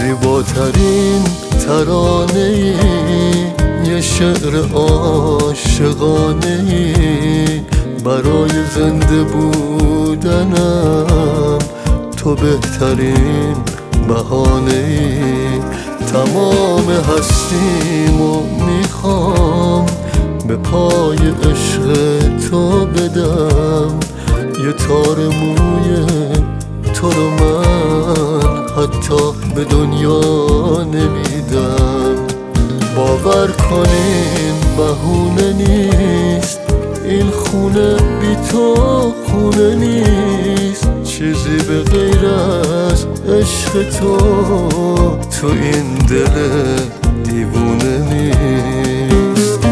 زیباترین ترانه ای، یه شعر عاشقانه ای، برای زنده بودنم تو بهترین بهانه ای. تمام هستیمو میخوام به پای عشق تو بدم، یه تار موی تو رو من حتی به دنیا نمیدم. باور کنین بهونه نیست، این خونه بی تو خونه نیست، چیزی به غیر از عشق تو این دل دیوونه نیست.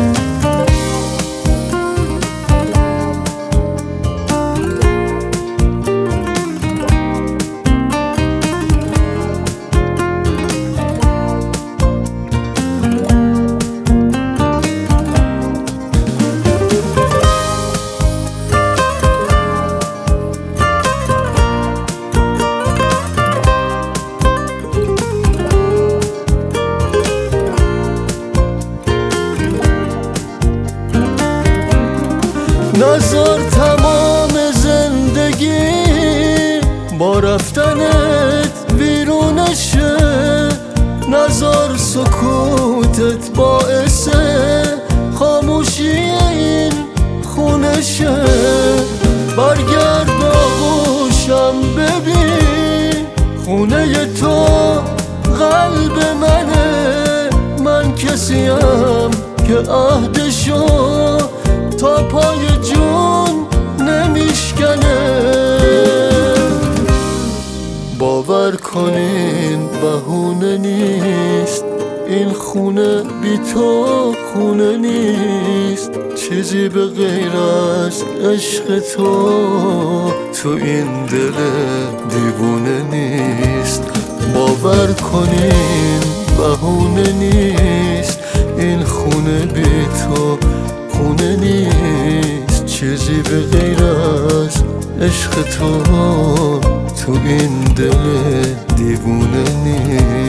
نذار تمام زندگی با رفتنت ویرونشه، نذار سکوتت باعث خاموشی این خونشه. برگرد آغوشم ببین، خونه تو قلب منه، من کسیم که عهدشو تا پای جون نمیشکنه. باور کنین بهونه نیست، این خونه بی تو خونه نیست، چیزی به غیر از عشق تو این دل دیوونه نیست. باور کنین بهونه نیست، این خونه بی تو خونه نیست، چیزی به غیر از عشق تو این دل دیوونه نیست.